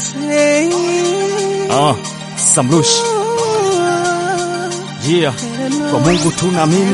Samlush. Yeah, kwa Mungu tunaamini.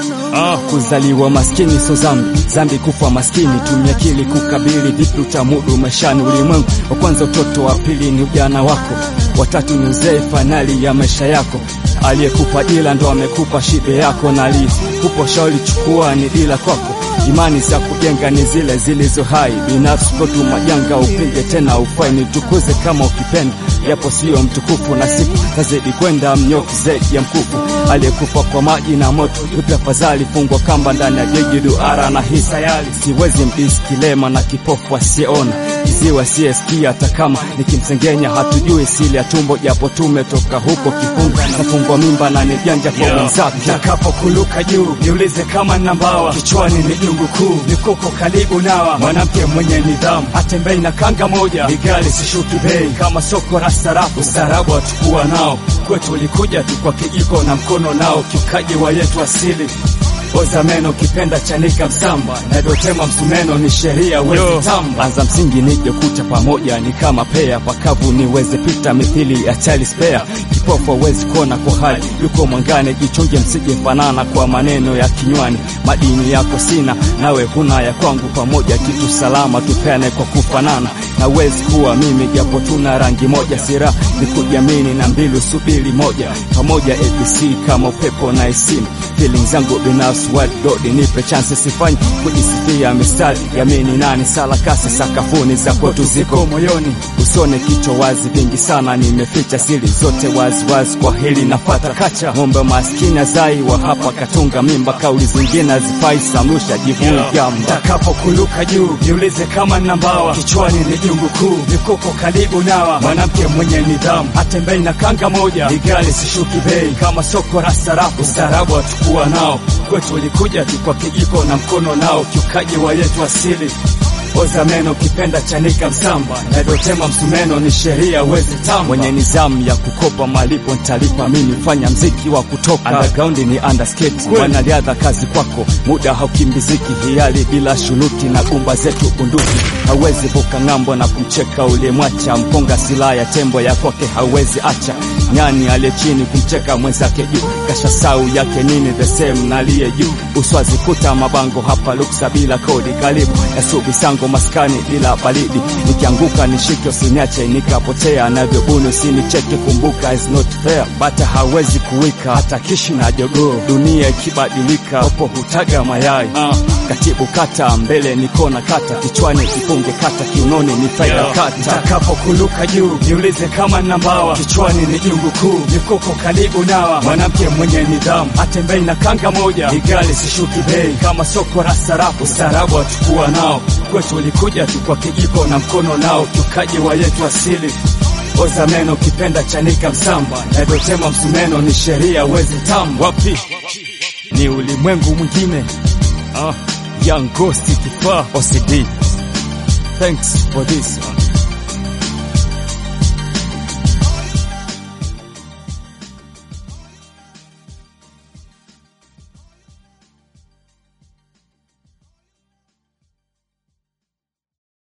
Kuzaliwa maskini so zambi, zambi kufa maskini. Tumia akili kukabili vipi utamudu maishani ulimwengu. Wa kwanza utoto, wa pili ni ujana wako, watatu ni uzee, finali ya maisha yako. Aliyekupa dila ndo amekupa shibe yako, na aliyekupa shauri chukua ni dila kwako. Imani za kujenga ni zile zilizo hai, binafsi kwa tu majanga upinge tena ufai. Nitukuze kama ukipenda, yapo sio mtukufu, na siku tazidi kwenda mnyoki zaidi ya mkufu. Aliyekufa kwa maji na moto, yupi afadhali? Fungwa kamba ndani ya jeji duara na hii sayali. Siwezi mdisi kilema na kipofu asiyeona, kiziwa siyesikia hata kama nikimsengenya. Hatujui sili ya tumbo japo tumetoka huko kifunga. Nafungwa mimba na ni janja kwa wenzake. Takapokuluka juu niulize kama nambawa, kichwani ni jungu kuu, mikoko karibu nawa. Mwanamke mwenye nidhamu atembei na kanga moja, nigali sishuki bei kama soko la sarafu. Ustaarabu atakuwa nao, kwetu ulikuja tu kwa kijiko na mkono nao. Kiukaji wa yetu asili, oza meno kipenda chanika msamba, na dotema msumeno ni sheria wezi tamba. Anza msingi nije kuta pamoja ni kama pea, pakavu niweze pita mithili ya Charlie Spare. Kipofu wezi kuona kwa hali yuko mwangane, jichunge msije fanana kwa maneno ya kinywani. Madini yako sina nawe huna ya kwangu, pamoja kitu salama tupeane kwa kufanana. Na wezi kuwa mimi japo tuna rangi moja, sira ni kujiamini na mbili usubili moja. Pamoja ABC kama upepo na isimu, feelings zangu binafsi what God nipe chance, sifanyi kujisifia mistari ya mimi nani. Sala kasi sakafuni za kwetu ziko moyoni, usone kichwa wazi vingi sana nimeficha siri zote wazi wazi. Kwa hili nafata kacha, ngombe maskini azai wa hapa katunga mimba, kauli zingine zifai. Samlusha jivuja mtakapokuluka juu niulize kama nambawa, kichwani ni jungu kuu, mikoko karibu nawa. Mwanamke mwenye nidhamu atembei na kanga moja, nigali sishuki bei kama soko la sarafu. Ustaarabu atakuwa nao, kwetu ulikuja tu kwa kijiko na mkono nao. Kiukaji wa yetu asili, oza meno kipenda chanika msamba, na dotema msumeno ni sheria wezi tamba. Mwenye nizamu ya kukopa malipo nitalipa mimi, fanya mziki wa kutoka underground ni underskate. Wanaliadha kazi kwako, muda haukimbiziki, hiali bila shuruti na gumba zetu bunduki. Hawezi vuka ngambo na kumcheka ule mwacha, mponga silaha ya tembo ya kwake hawezi acha. Nyani aliye chini kumcheka mwenzake juu, kasha sau yake nini the same na aliye juu. Uswazi kuta mabango hapa luksa bila kodi, karibu yasubi sango maskani bila balidi. Nikianguka nishike usiniache nikapotea, navyobuni usinicheke kumbuka is not fair. Bata hawezi kuwika hata kishi na jogoo, dunia ikibadilika opo hutaga mayai. Katibu kata mbele nikona kata, kichwani kifunge kata, kiunoni ni faida kata. Takapokuluka juu niulize kama nambawa, kichwani ni jungu kuu, mikoko karibu nawa. Mwanamke mwenye nidhamu atembei na kanga moja, nigali sishuki bei kama soko la sarafu. Ustaarabu atakuwa nao, kwetu ulikuja tu kwa kijiko na mkono nao. Kiukaji wa yetu asili, oza meno kipenda chanika msamba, na dotema msumeno ni sheria wezi tamba. Wapi ni ulimwengu mwingine. Young Ghost kifaa OCD. Thanks for this.